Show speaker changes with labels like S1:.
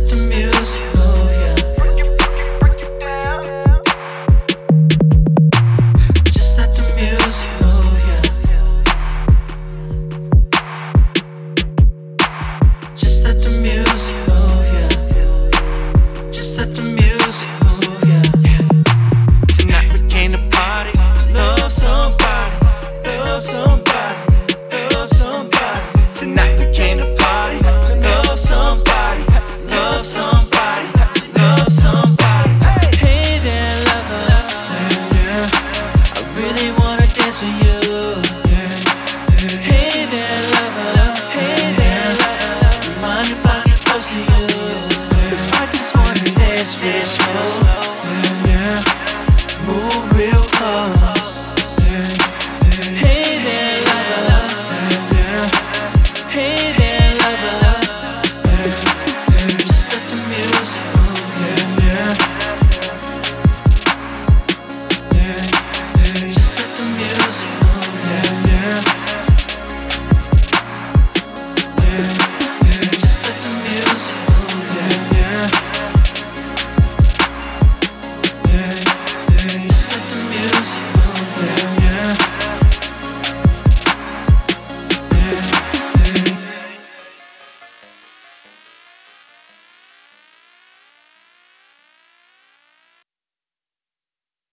S1: the music move, yeah. Just let the music move, yeah. Just let the music move, yeah. Just let the music move, yeah. Tonight we came to party, love somebody, love somebody, love somebody. Tonight we came to party, love somebody, love somebody, love somebody. Hey there, lover, yeah. I really wanna dance with you. Hey there, lover, hey there, lover. You mind if I get close to you? I just wanna dance real slow, move real close. Hey there, lover, hey there, lover. Just let the music move, yeah. Just let the music move, yeah.